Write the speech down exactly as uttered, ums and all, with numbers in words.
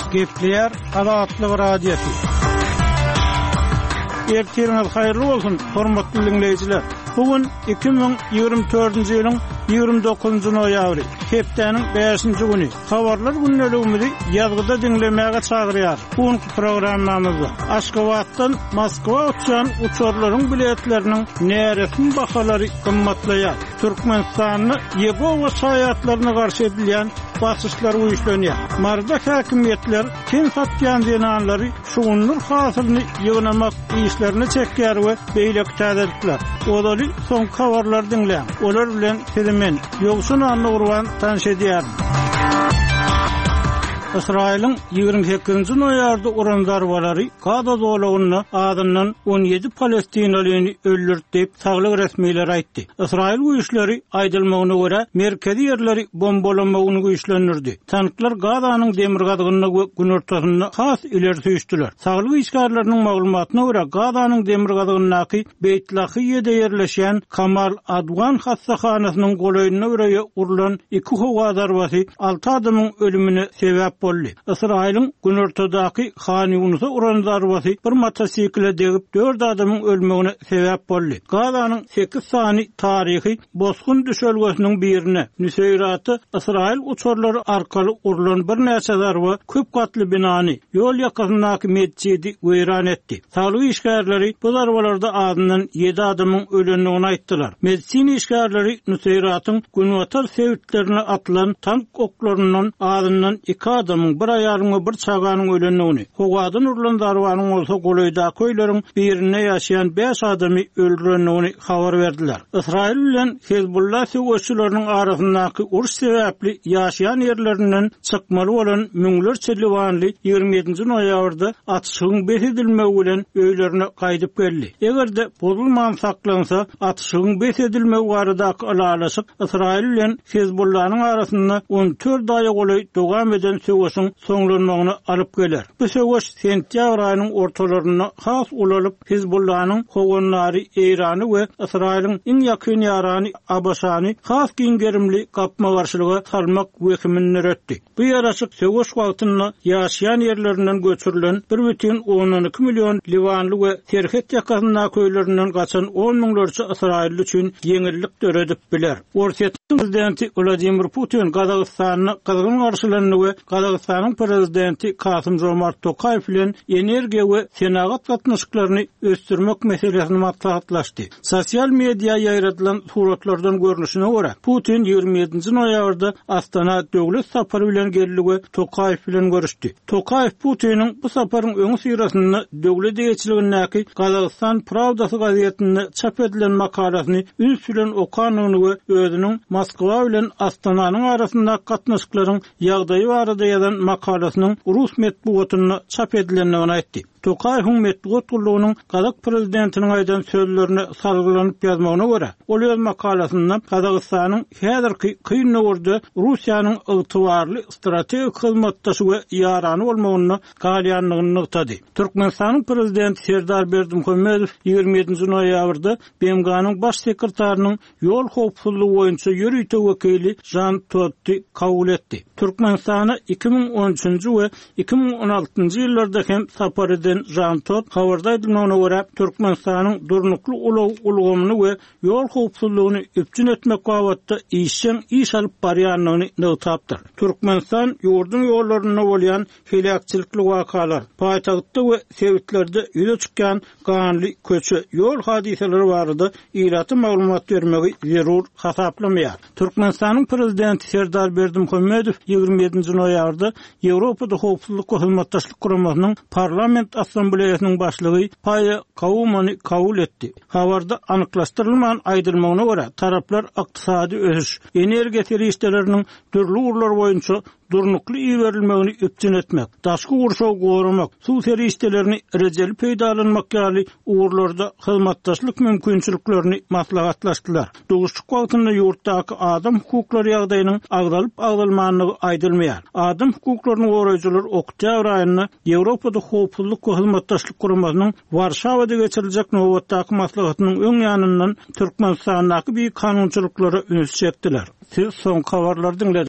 Gepleyer Azatlyk Radiosu. Ertirňiz haýyrly bolsun, hormatly dinleýijiler. Bugün iki bin ýygrimi dördünji ýylyň ýygrimi dokuzunjy noýabry, hepdeniň beşinji güni. Habarlar günneligimizi ýazgyda dinlemäge çagyrýar. Bu programmamyzda Aşgabatdan Moskwa uçan uçurlaryň biletleriniň näresini bahalary gymmatlaýar. Türkmenistanyny Ýegowa saýatlaryna garşy edilýän basışlar uyuşlanýar. Marda häkimetler kim satýan denanlary şuňunlyk hasylyny ýygnamak işlerini çekýär we beýlek täzelikler. Olary soň habarlar dinleýär. Olar bilen men ýolsun anly urwan tanış edýär. İsrail'in ýygrimi sekizinji noýabryda urandar balary Gaza dowlatyny adyndan on ýedi Palestinalyny öldürdi diýip saglyk resmiler aýtdy. İsrail güýçleri aýdylmagyna görä merkezi ýerleri bombalamagyny güýçlendirdi. Tanklar Gazanyň demir gadygyny we gün ortasyny has ileri süýüşdiler. Saglyk işgärleriniň maglumatyna görä Gazanyň demir gadygyny Beytlahyýede ýerleşen Kamal Adwan hassahanasynyň golaýyna görä urulan iki howa darbasy alty adamyň ölümine sebäp boldy. İsrail'in gün ortadaky Han Yunus'a uran darbasy bir motosikle degip dört adamyň ölmegine sebäp boldy. Gazanyň sekiz sany taryhy bozgun düşölgesiniň birine Nusayraty İsrail uçurlary arkaly urulan bir näçe darba köp gatly binany ýol ýakasyndaky mescidi weýran etdi. Saglyk işgärleri bu darbalarda adyndan ýedi adamyň ölenligini aýtdylar. Medisina işgärleri Nusayratyň günwatar sevitlerine atylan tank oklaryndan adyndan iki adamyň bir aýaryň bir çaganyň ölenligini, howadan urulan darbanyň bolsa golaýda köýleriň birine ýaşaýan beş adamy öldürenligini habar berdiler. İsrail bilen Hezbollah söwüşçüleriniň arasyndaky uruş sebäpli ýaşaýan ýerlerinden çykmaly bolan müňlerçe Liwanly ýygrimi ýedinji noýabrda atyşygyň besedilmegi bilen öýlerine gaýdyp geldi. Egerde bozulman saklansa atyşygyň besedilmegi baradaky alalaşyk İsrail bilen Hezbollah'nyň arasynda on dört aýa golaý dowam eden söwüşiň soňlanmagyny alyp geler. Bu söwüş sentýabr aýynyň ortalaryna has ulalyp Hezbollah'nyň howanlary Eýrany we Israil'in iň ýakyn ýarany Abaşany has giňgerimli gapma garşylyga salmak wekimini öretdi. Bu ýaraşyk söwüş wagtynda ýaşaýan ýerlerinden göçürilen bir бүтүн on iki million Liwanly we Terhet ýakasyndaky köýlerinden gaçan on miňlerçe Israilli üçin ýeňillik döredip biler. Orsetdiň prezidenti Vladimir Putin Gazagystanyny kızgın garşylanyny we Gazagystanyň prezidenti Kasym-Jomart Tokayew bilen energiýa we senagat gatnaşyklaryny ösdürmek meselesini maslahatlaşdy. Sosial media ýaýratylan suratlardan görnüşine görä Putin ýygrimi ýedinji noýabrda Astana döwlet sapary bilen geldi we Tokayew bilen görüşdi. Tokayew Putiniň bu saparyň öňü syrasyny döwlet ýetçiligindäki Gazagistan Prawdasy gazetinde çap edilen makalasyny üns bilen okanyny we özüniň Moskwa bilen Astananyň arasynda gatnaşyklaryň ýagdaýy barada ýazan makalasynyň rus medeniýetine çap edilenligini aýtdy. Tokayew medeniýet gurulunyň Gazak prezidentiniň aýdan sözlerini salgylanyp ýazmagyna görä, ol öz makalasynda Gazagystanyň häzirki kyn döwürde Russiýanyň ygtybarly strategik hyzmatdaşy we ýarany bolmagyny galýanlygyny nykdady. Türkmenistanyň prezidenti Serdar Berdimuhammedow ýygrimi ýedinji noýabrda B M G'nyň baş sekretärining ýol howpsuzlygy boýunça ýürüýte wekili Jan Totti kabul etdi. Türkmenistana iki bin on üçinji we iki bin on altynjy ýyllarda hem sapar eden Jan Todt habarda edilmegine görä Türkmenistanyň durnukly ulgamyny we ýol howpsuzlygyny üpçün etmek wagtynda işçiň iş alyp barýanlygyny nykdapdyr. Türkmenistan ýurdun ýollaryna bolýan helakçylikli wakalar, paýtagtda we sewitlerde ýüze çykýan ganly köçe ýol hadiseleri barada ýyraty maglumat bermegi zerur hasaplamayar. Türkmenistanyň prezidenti Serdar Berdimuhammedow ýygrimi ýedinji noýabrda Ýewropada howpsuzlyk we hyzmatdaşlyk guramasynyň parlament assambleýasynyň başlygy Paýa Kawumany kabul etdi. Habarda anyklaşdyrylmagan aýdylmagyna görä taraplar ykdysady ösüş, energiýa terişleriniň türlü urlar boýunça durnukly iýerilmegini üpçün etmek, daşky gurşaw goramak, suw terişlerini rejeli peýdalanmak ýaly uğurlarda hyzmatdaşlyk mümkinçiliklerini maslahatlaşdylar. Doguşçuk wagtynda ýurtdaky adam hukuklary ýagdaýynyň agdalyp agdalmanlygy aýdylmaýar. Adam hukuklaryny goraýjylar oktyabr aýynda Ýewropada howpsuzlyk we hyzmatdaşlyk guramasynyň Warşawada geçiriljek nowatdaky maslahatynyň öň ýanyndan Türkmenistandaky bir kanunçylyklary üns çekdiler. Siz soň habarlar dinlediniz.